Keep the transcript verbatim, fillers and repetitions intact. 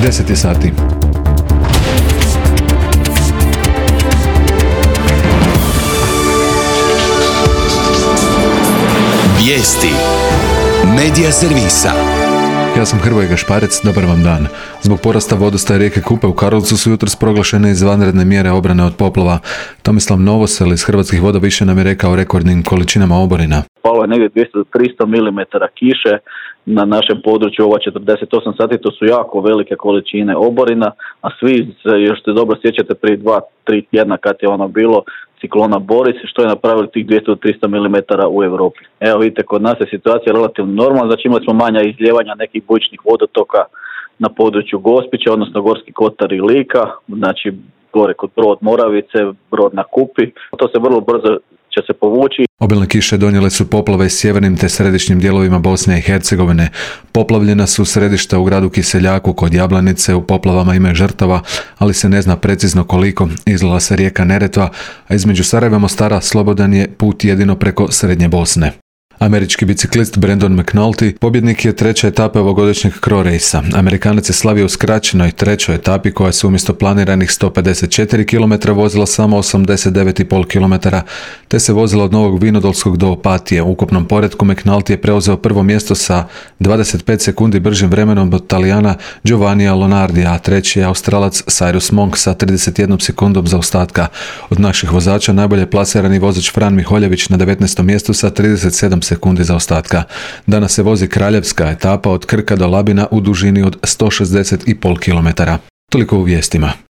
deset je sati. Vijesti Medija servisa. Ja sam Hrvoje Gašparec, dobar vam dan. Zbog porasta vodostaja rijeke Kupe u Karlovcu su jutros proglašene izvanredne mjere obrane od poplava. Tomislav Novosel iz Hrvatskih voda više nam je rekao o rekordnim količinama oborina. Palo je negdje dvjesto do tristo milimetara kiše na našem području ova četrdeset osam sati, to su jako velike količine oborina, a svi se još se dobro sjećate prije dva tri tjedna kad je ono bilo ciklona Boris, što je napravili tih dvjesto do tristo milimetara u Europi. Evo vidite, kod nas je situacija relativno normalna, znači imali smo manja izljevanja nekih bujičnih vodotoka na području Gospića, odnosno Gorski kotar i Lika, znači gore kod Brod Moravice, Brod na Kupi, to se vrlo brzo će se povući. Obilne kiše donijele su poplave s sjevernim te središnjim dijelovima Bosne i Hercegovine. Poplavljena su središta u gradu Kiseljaku kod Jablanice, u poplavama ima žrtava, ali se ne zna precizno koliko. Izlila se rijeka Neretva, a između Sarajeva i Mostara slobodan je put jedino preko srednje Bosne. Američki biciklist Brandon McNulty pobjednik je treće etape ovogodišnjeg Cro Race-a. Amerikanac je slavio u skraćenoj trećoj etapi koja se umjesto planiranih sto pedeset četiri kilometra vozila samo osamdeset devet zarez pet kilometara, te se vozila od Novog Vinodolskog do Opatije. U ukupnom poretku McNulty je preuzeo prvo mjesto sa dvadeset pet sekundi bržim vremenom od Talijana Giovannija Lonardija, a treći je Australac Cyrus Monk sa trideset jednom sekundom zaostatka. Od naših vozača najbolje plasirani vozač Fran Miholjević na devetnaestom mjestu sa trideset sedam sekundi zaostatka. Danas se vozi kraljevska etapa od Krka do Labina u dužini od sto šezdeset zarez pet kilometara. Toliko u vijestima.